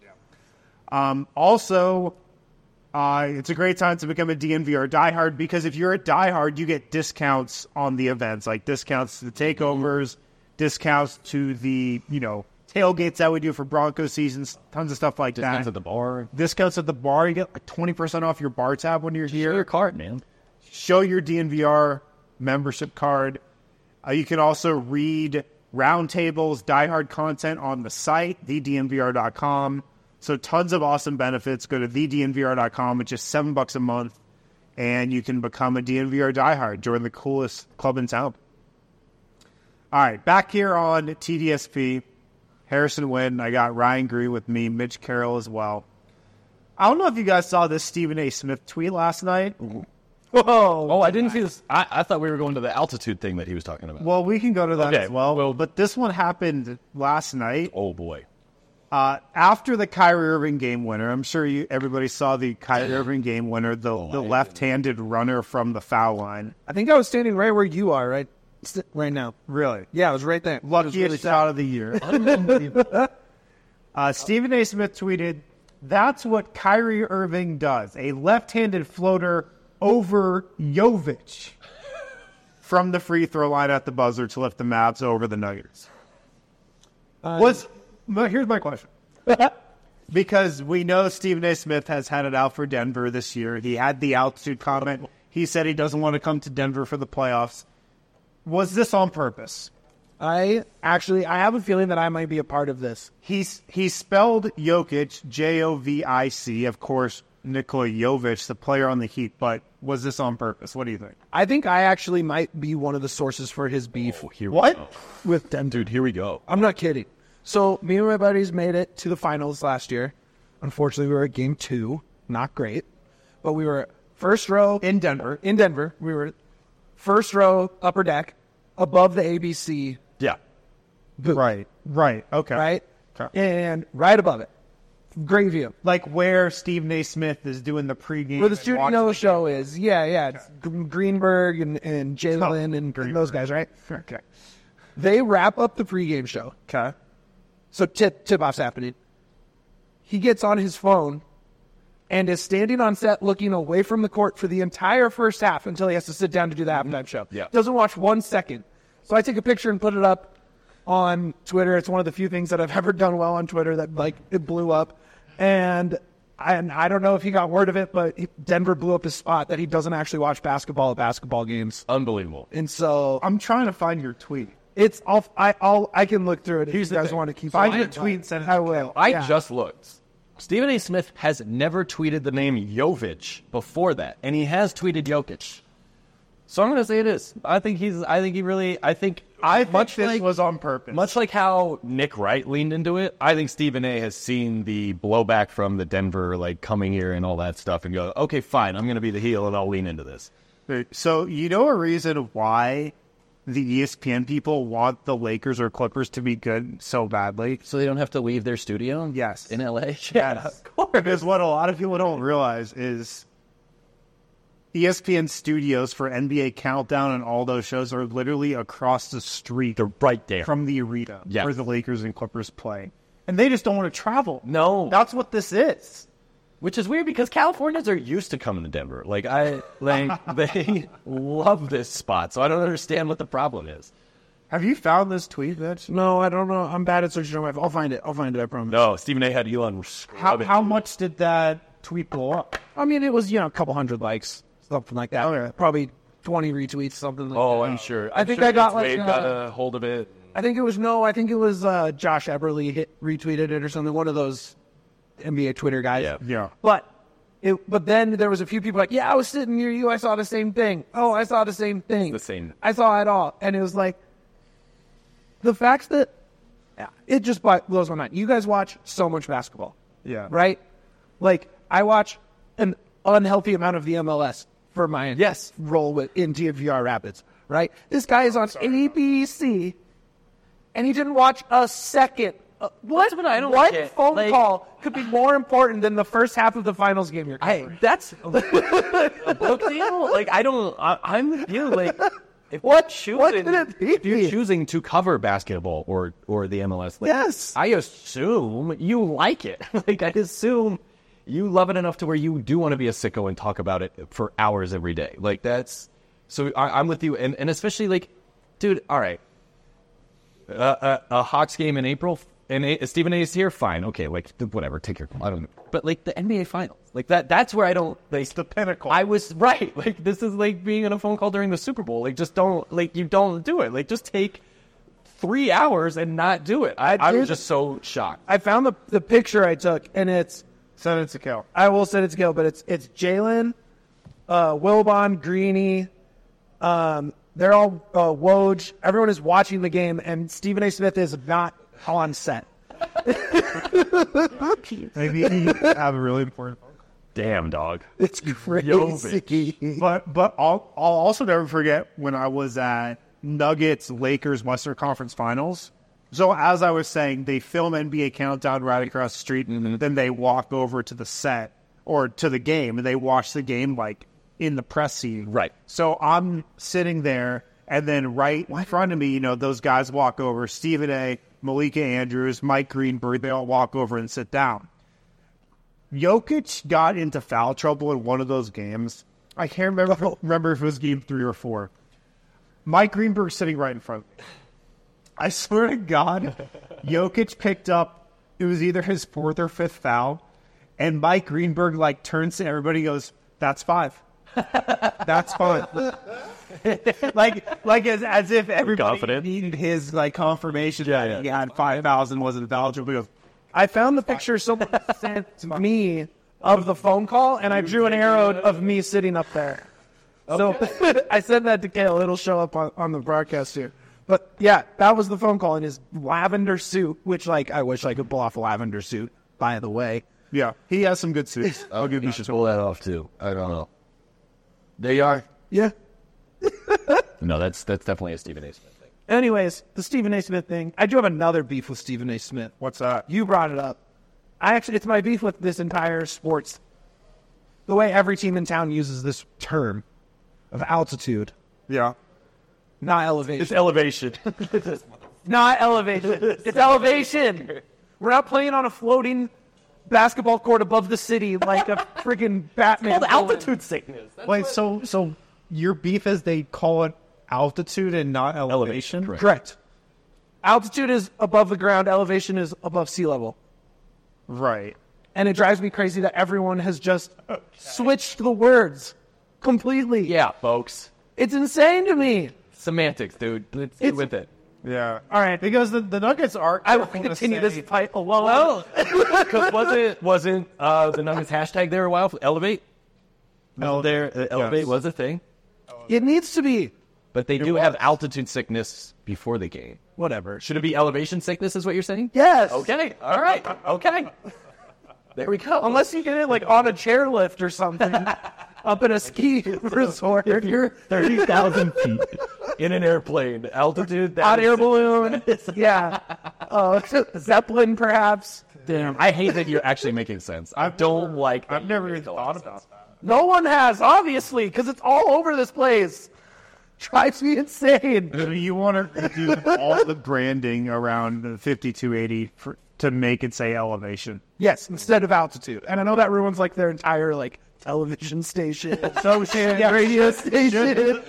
Also, it's a great time to become a DNVR diehard because if you're a diehard, you get discounts on the events, like discounts to the takeovers, discounts to the, tailgates that we do for Broncos seasons, tons of stuff like Discounts that. at the bar. Discounts at the bar. You get like 20% off your bar tab when you're here. Show your card, man. Show your DNVR membership card. You can also read roundtables, diehard content on the site, thednvr.com. So tons of awesome benefits. Go to thednvr.com. It's just $7 a month, and you can become a DNVR diehard. Join the coolest club in town. All right, back here on TDSP. Harrison Wynn. I got Ryan Green with me, Mitch Carroll as well. I don't know if you guys saw this Stephen A. Smith tweet last night. Oh, I didn't see this. I thought we were going to the altitude thing that he was talking about. Well, we can go to that Okay, as well. well- But this one happened last night. Oh, boy. After the Kyrie Irving game winner, I'm sure everybody saw the Kyrie Irving game winner, the left-handed runner from the foul line. I think I was standing right where you are, right now. Really? Yeah, I was right there. Luckiest shot of the year. Stephen A. Smith tweeted, "That's what Kyrie Irving does. A left-handed floater over Jovic from the free throw line at the buzzer to lift the Mavs over the Nuggets." Here's my question. Because we know Stephen A. Smith has had it out for Denver this year. He had the altitude comment. He said he doesn't want to come to Denver for the playoffs. Was this on purpose? I have a feeling that I might be a part of this. He spelled Jokic, Jovic, of course, Nikola Jovic, the player on the Heat, but was this on purpose? What do you think? I think I actually might be one of the sources for his beef with Denver. Dude, here we go. I'm not kidding. So me and my buddies made it to the finals last year. Unfortunately, we were at game 2. Not great. But we were first row In Denver. We were first row, upper deck, above the ABC Yeah. booth. Right. Okay. Right? Okay. And right above it. Great view. Like where Stephen A. Smith is doing the pregame. Where the and Studio watching No the show is. Yeah. It's Greenberg and Jalen and those guys, right? Okay. They wrap up the pregame show. Okay. So tip-off's happening. He gets on his phone and is standing on set looking away from the court for the entire first half until he has to sit down to do the halftime show. Yeah. Doesn't watch 1 second. So I take a picture and put it up on Twitter. It's one of the few things that I've ever done well on Twitter that, it blew up. And I don't know if he got word of it, but Denver blew up his spot that he doesn't actually watch basketball at basketball games. Unbelievable. And so I'm trying to find your tweet. it's off. I can look through it if Here's you the guys thing. want to keep Find it. your tweet and send it. I will. I Yeah. just looked. Stephen A. Smith has never tweeted the name Jovic before that, and he has tweeted Jokic. So I'm going to say it is. I think this was on purpose. Much like how Nick Wright leaned into it, I think Stephen A. has seen the blowback from the Denver, like, coming here and all that stuff and go, okay, fine, I'm going to be the heel and I'll lean into this. So you know a reason why the ESPN people want the Lakers or Clippers to be good so badly? So they don't have to leave their studio? Yes. In LA? Yes. Of course. Because what a lot of people don't realize is ESPN studios for NBA Countdown and all those shows are literally across the street. They're right there. From the arena Yes. where the Lakers and Clippers play. And they just don't want to travel. No. That's what this is. Which is weird because Californians are used to coming to Denver. They love this spot. So I don't understand what the problem is. Have you found this tweet, Mitch? No, I don't know. I'm bad at searching on my phone. I'll find it. I promise. No, Stephen A. had Elon. How much did that tweet blow up? I mean, it was, a couple hundred likes, something like that. Okay. Probably 20 retweets, something like that. Oh, I'm sure. I think I'm I got, sure like, Wade got a hold of it. I think it was Josh Eberly retweeted it or something. One of those NBA Twitter guys. Yeah. Yeah. But then there was a few people like, yeah, I was sitting near you. I saw the same thing. Oh, I saw the same thing. The same. I saw it all. And it was like, the facts that it just blows my mind. You guys watch so much basketball. Yeah. Right? Like, I watch an unhealthy amount of the MLS for my role in DNVR Rapids. Right? This guy is on ABC, and he didn't watch a second. What phone call could be more important than the first half of the finals game you're covering? That's a book deal. I'm with you. Like, if What choosing, did it be? if you're choosing to cover basketball or the MLS, Yes. I assume you like it. I assume you love it enough to where you do want to be a sicko and talk about it for hours every day. So I'm with you, and especially dude. All right, a Hawks game in April. And Stephen A. is here, fine, okay, whatever, take your call. I don't know. But, the NBA Finals, that's where I don't, It's the pinnacle. I was right. This is like being on a phone call during the Super Bowl. Just don't, you don't do it. Just take 3 hours and not do it. I was just so shocked. I found the picture I took, and it's Send it to Kel. I will send it to Gil, but it's Jalen, Wilbon, Greeny, they're all Woj. Everyone is watching the game, and Stephen A. Smith is not on set. Maybe you have a really important phone call. Damn, dog. It's crazy. But I'll also never forget when I was at Nuggets Lakers Western Conference Finals. So as I was saying, they film NBA Countdown right across the street, and then they walk over to the set or to the game, and they watch the game in the press seating. Right. So I'm sitting there, and then right in front of me, those guys walk over. Stephen A., Malika Andrews, Mike Greenberg, they all walk over and sit down. Jokic got into foul trouble in one of those games. I can't remember if it was game 3 or 4. Mike Greenberg sitting right in front of me. I swear to God, Jokic picked up, it was either his 4th or 5th foul, and Mike Greenberg turns to everybody and goes, "That's 5. That's fine." as if everybody Confident. needed his confirmation that he had 5,000 wasn't valid. He goes, I found the picture someone sent me of the phone call, and I drew an arrow of me sitting up there. So I sent that to Kale. It'll show up on the broadcast here. But yeah, that was the phone call in his lavender suit, which I wish I could pull off a lavender suit, by the way. yeah, he has some good suits. I'll give you should pull that off, too. I don't know. There you are. Yeah. No, that's definitely a Stephen A. Smith thing. Anyways, the Stephen A. Smith thing. I do have another beef with Stephen A. Smith. What's that? You brought it up. It's my beef with this entire sports. The way every team in town uses this term of altitude, Yeah. not elevation. It's elevation. Not elevation. It's elevation. We're not playing on a floating basketball court above the city like a freaking Batman. Called altitude sickness. Wait, so your beef is they call it altitude and not elevation? Correct. Altitude is above the ground. Elevation is above sea level. Right. And it drives me crazy that everyone has just switched the words completely. Yeah, folks. It's insane to me. Semantics, dude. Let's get with it. Yeah. All right. Because the Nuggets are. I will continue this fight alone. Because wasn't the Nuggets hashtag there a while? Elevate? Elevate was a thing. It needs to be. But they do have altitude sickness before the game. Whatever. Should it be elevation sickness is what you're saying? Yes. Okay. All right. Okay. There we go. Unless you get it like on a chairlift or something up in a ski resort. If you're 30,000 feet in an airplane, altitude, Hot air balloon. Yeah. Zeppelin, perhaps. Damn. I hate that you're actually making sense. I don't like that. I've never even thought about that. No one has, obviously, because it's all over this place. Drives me insane. You want to do all the branding around the 5280 to make it say elevation. Yes, instead of altitude. And I know that ruins like their entire like television station, radio station.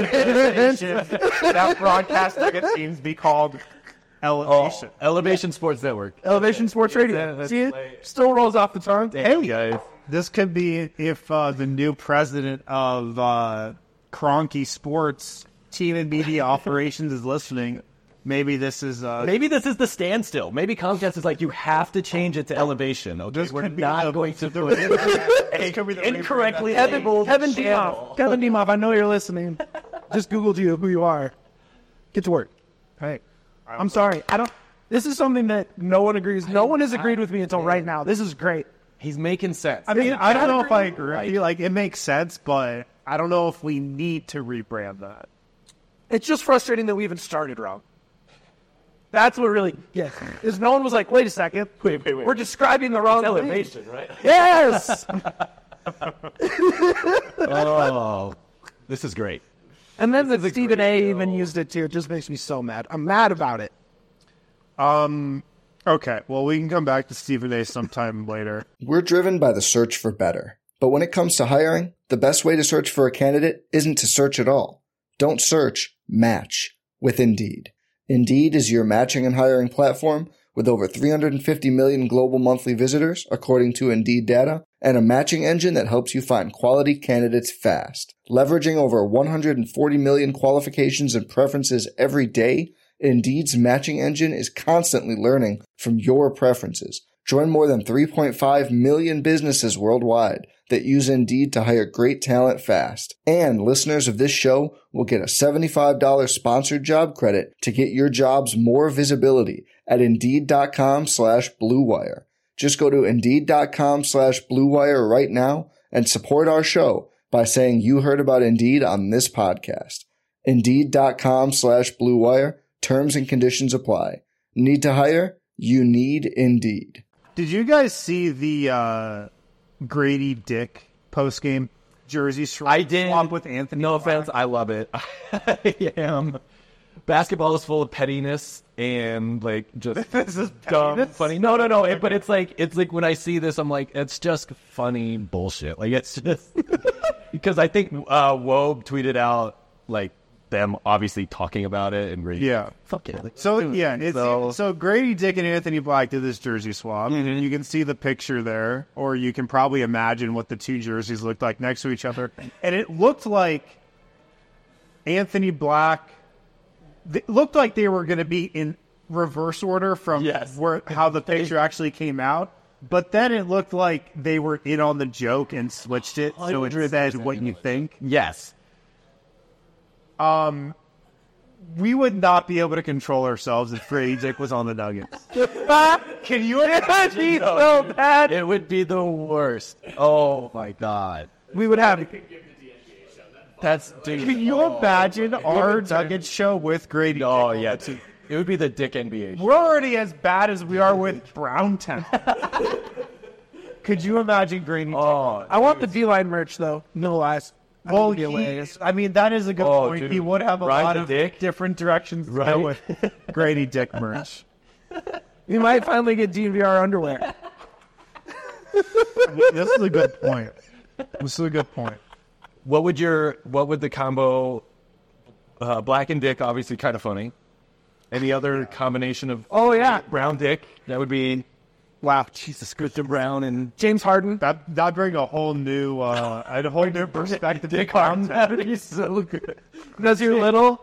That broadcast seems to be called elevation. Elevation Sports Network. Elevation Sports Radio. See it? Still rolls off the tongue. Hey, guys. This could be if the new president of Kroenke Sports Team and Media Operations is listening. Maybe this is the standstill. Maybe Comcast is like, you have to change it to elevation. Okay, we're not going to do it incorrectly. Kevin Demoff, I know you're listening. Just Googled you who you are. Get to work. Hey, I'm sorry. This is something that no one agrees. No one has agreed with me until right now. This is great. He's making sense. I mean, I don't know if I agree. I feel like it makes sense, but I don't know if we need to rebrand that. It's just frustrating that we even started wrong. That's what really, is no one was like, wait a second. Wait. We're describing the wrong elevation, right? Yes! Oh, this is great. And then the Stephen A. even used it too. It just makes me so mad. I'm mad about it. Okay, well, we can come back to Stephen A. sometime later. We're driven by the search for better. But when it comes to hiring, the best way to search for a candidate isn't to search at all. Don't search, match with Indeed. Indeed is your matching and hiring platform with over 350 million global monthly visitors, according to Indeed data, and a matching engine that helps you find quality candidates fast. Leveraging over 140 million qualifications and preferences every day, Indeed's matching engine is constantly learning from your preferences. Join more than 3.5 million businesses worldwide that use Indeed to hire great talent fast. And listeners of this show will get a $75 sponsored job credit to get your jobs more visibility at Indeed.com/Blue Wire. Just go to Indeed.com/Blue Wire right now and support our show by saying you heard about Indeed on this podcast. Indeed.com/Blue Wire. Terms and conditions apply. Need to hire? You need Indeed. Did you guys see the Grady Dick post-game jersey swap? I did. With Anthony. No Black? offense, I love it. I am. Basketball is full of pettiness and like just This is dumb, pettiness? funny. No. But it's like when I see this, I'm like, it's just funny bullshit. Like it's just because I think Wobe tweeted out like them obviously talking about it and Grady. Yeah. Fuck it. Like, So so Grady Dick and Anthony Black did this jersey swap. Mm-hmm. You can see the picture there, or you can probably imagine what the two jerseys looked like next to each other. And it looked like Anthony Black. It looked like they were going to be in reverse order from how the picture actually came out. But then it looked like they were in on the joke and switched it, so it said what you think. yes. We would not be able to control ourselves if Grady Dick was on the Nuggets. Can you imagine? So bad. It would be the worst. Oh my god. We would have That's dude. Can you imagine our Nuggets show with Grady Dick? Oh yeah. It would be the Dick NBA. We're already as bad as we are with Browntown. Could you imagine Grady Dick? Oh, I want the D-line merch though. No lies. Well, I mean, that is a good point. Dude. He would have a Ride lot the of dick? different directions to go Right? with Grady Dick merch. We might finally get DNVR underwear. This is a good point. What would the combo Black and Dick, obviously kind of funny. Any other combination of Oh yeah. Brown Dick? That would be Wow. Jesus, Christian Brown and James Harden. That bring a whole new perspective. Dick Harden. He's so good. Nasir Little.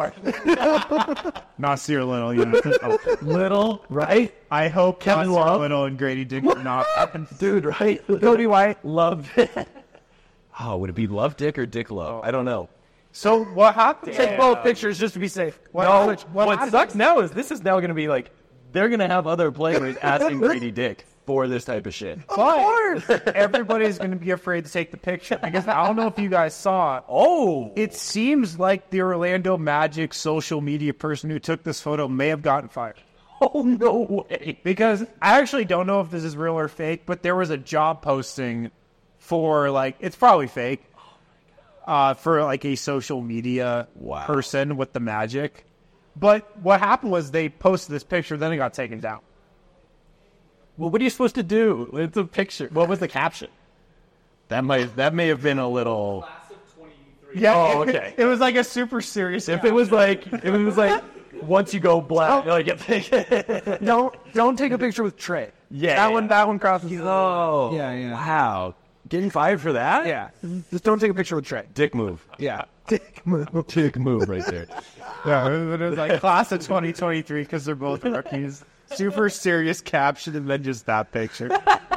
Nasir Little, yeah. Little, right? I hope Kevin Nasir Love. Little and Grady Dick are not. Dude, right? Cody White. Love it. Oh, would it be Love Dick or Dick Love? I don't know. So what happened? Take both pictures just to be safe. What sucks now is this is now going to be like, they're going to have other players asking Grady Dick for this type of shit. But everybody's going to be afraid to take the picture because I don't know if you guys saw it. Oh. It seems like the Orlando Magic social media person who took this photo may have gotten fired. Oh, no way. Because I actually don't know if this is real or fake, but there was a job posting for, like, it's probably fake, for, like, a social media person with the Magic. But what happened was they posted this picture, then it got taken down. Well, what are you supposed to do? It's a picture. What was the caption? That may have been a little... Yeah, Oh, okay. It was like a super serious... If it was like once you go black, like Don't take a picture with Trey. Yeah, That one crosses. Oh, Yeah. Wow, getting fired for that? Yeah. Just don't take a picture with Trey. Dick move. Yeah. Dick move. Dick move right there. Yeah, it was like class of 2023 because they're both rookies. Super serious caption and then just that picture.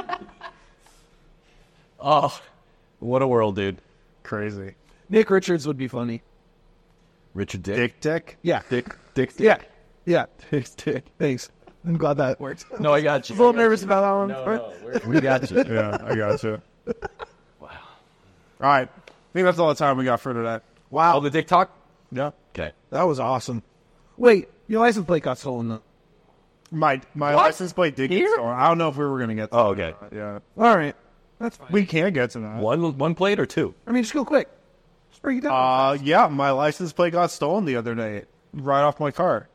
Oh, what a world, dude. Crazy. Nick Richards would be funny. Richard Dick. Dick? Yeah. Dick. Yeah. Yeah. Dick. Thanks. I'm glad that worked. No, I got you. A little nervous about that one. We got you. Yeah, I got you. Wow. All right. I think that's all the time we got for today. Wow. Oh, the Dick talk? Yeah. Okay. That was awesome. Wait, your license plate got stolen though. My license plate did get stolen. I don't know if we were going to get to Oh, okay. that. Yeah. All right. That's fine. We can get to that. One plate or two? I mean, just go quick. Just bring it down. Yeah, my license plate got stolen the other day. Right off my car.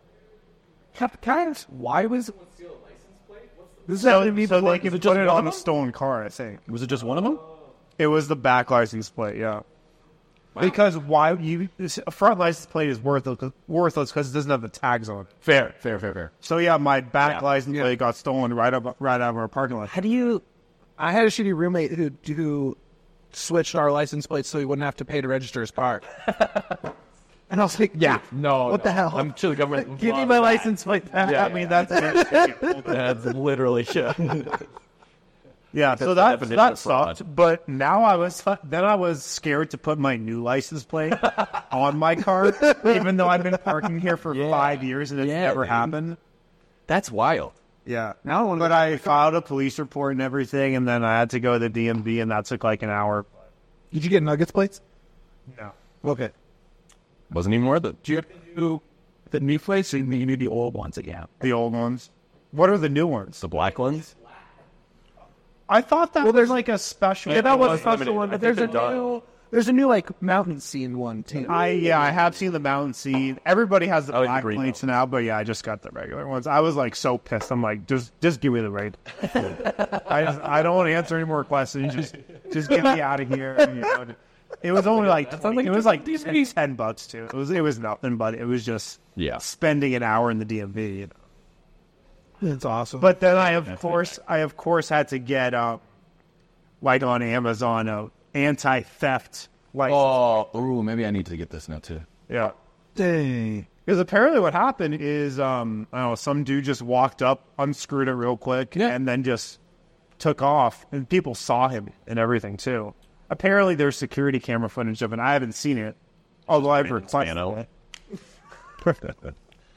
Why was it? This is So happening to me they before. can just put it one on of a them? stolen car, I think. Was it just one of them? It was the back license plate, yeah. Because a front license plate is worthless because it doesn't have the tags on it. Fair. So yeah, my back license plate got stolen right out of our parking lot. How do you? I had a shitty roommate who switched our license plates so he wouldn't have to pay to register his car. And I was like, yeah, No. What the hell? I'm sure the government. give me my license plate back. Yeah, I mean, that's That's literally shit. yeah. So the definition that of fraud. sucked. But now I was scared to put my new license plate on my car, even though I've been parking here for 5 years and it's never dude. happened. That's wild. Yeah. But I filed a police report and everything, and then I had to go to the DMV, and that took like an hour. Did you get Nuggets plates? No. Okay. Wasn't even worth it. Do you have to do the new plates or you need the old ones again? The old ones. What are the new ones? The black ones? I thought that was like a special. Yeah, that was a was special limited. one, I but think there's a new like mountain scene one too. I have seen the mountain scene. Everybody has the like the black green plates now, but yeah, I just got the regular ones. I was like so pissed. I'm like, just give me the right. I don't want to answer any more questions. Just get me out of here. You know, it was only like it was like $10 too. It was nothing, but it was just spending an hour in the DMV. You know? That's awesome. But then I of course had to get like on Amazon anti-theft license. Ooh, maybe I need to get this now too. Yeah. dang. Because apparently what happened is, I don't know, some dude just walked up, unscrewed it real quick, and then just took off. And people saw him and everything, too. Apparently there's security camera footage of it. I haven't seen it, although I've requested it.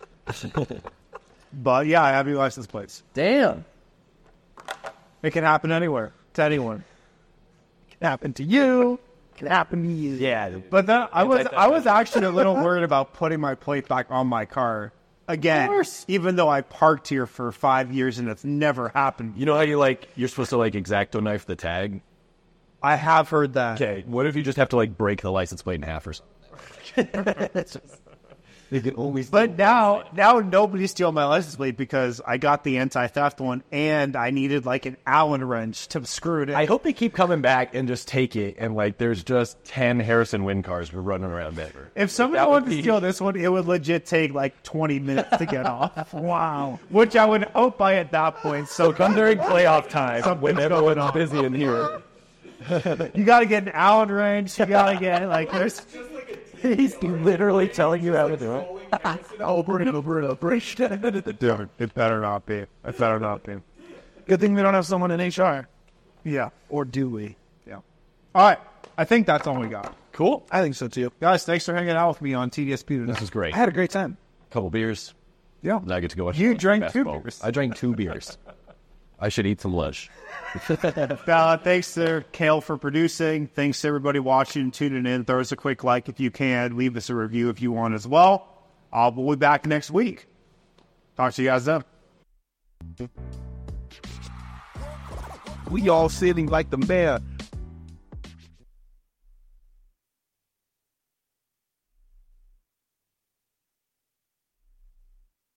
But, yeah, I have your license plates. Damn. It can happen anywhere, to anyone. It can happen to you. It can happen to you. Yeah. But then I was actually a little worried about putting my plate back on my car again, even though I parked here for 5 years and it's never happened. You know how you're supposed to X-Acto knife the tag? I have heard that. Okay, what if you just have to break the license plate in half or something? But now nobody's stealing my license plate because I got the anti-theft one and I needed like an Allen wrench to screw it in. I hope they keep coming back and just take it and like there's just 10 Harrison Wind cars running around Denver. If somebody wanted to steal this one, it would legit take like 20 minutes to get off. Wow. Which I would hope by at that point. So Come during playoff time when everyone's busy in here. you got to get an Allen wrench. You got to get like there's. He's literally telling you how to do it. Dude, it better not be. It better not be. Good thing we don't have someone in HR. Yeah. Or do we? Yeah. All right. I think that's all we got. Cool. I think so too. Guys, thanks for hanging out with me on TDSP today. This is great. I had a great time. Couple beers. Yeah. Now I get to go watch You drank basketball. 2 beers. I drank 2 beers. I should eat some lunch. Thanks to Kale for producing. Thanks to everybody watching and tuning in. Throw us a quick like if you can. Leave us a review if you want as well. We'll be back next week. Talk to you guys then. We all sitting like the mayor